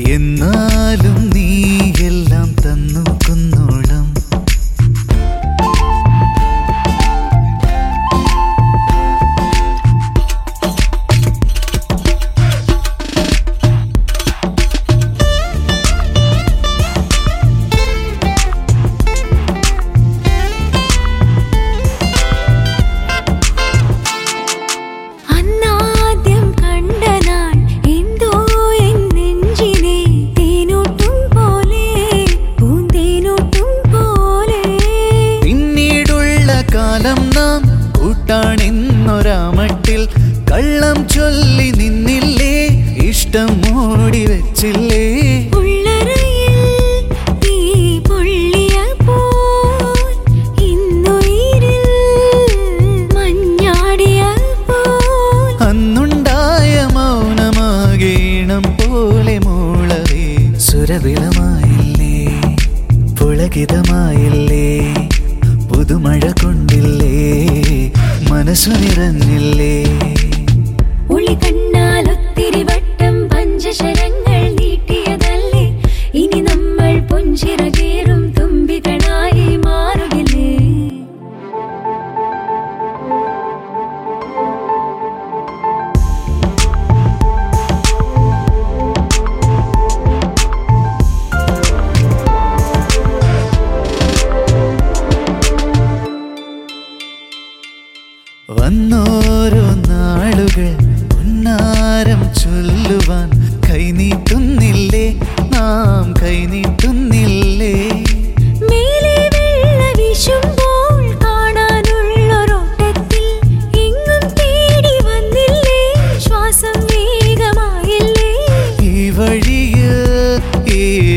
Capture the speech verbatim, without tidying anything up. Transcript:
എന്നാലും നീ എല്ലാം തന്നു കുന്നോളം. കൂട്ടാണെന്നൊരാമട്ടിൽ കള്ളം ചൊല്ലി നിന്നില്ലേ, ഇഷ്ടം മൂടി വെച്ചില്ലേ. അന്നുണ്ടായ മൗനമാകീണം പോലെ മൂളവേ സുരവിളമായില്ലേ, പുളകിതമായില്ലേ, പുതുമഴ കൊണ്ടില്ലേ, മനസ്സു നിറഞ്ഞില്ലേ. ഒളി കണ്ണാൽ ഒത്തിരി വട്ടം പഞ്ചശരങ്ങൾ നീട്ടിയതല്ലേ, ഇനി നമ്മൾ പൊഞ്ചിറകേറും തുമ്പികളായി മാറുകില്ലേ. വന്നോരോ നാളുകൾ പൊന്നാരം ചൊല്ലുവാൻ കൈനീട്ടുന്നില്ലേ, നാം കൈനീട്ടുന്നില്ലേ. മേലെ വെള്ള വീശുമ്പോൾ കാണാനുള്ളൊരോട്ടത്തിൽ എങ്ങും തേടി വന്നില്ലേ, ശ്വാസം വേഗമായില്ലേ. ഈ വഴിയിൽ ഈ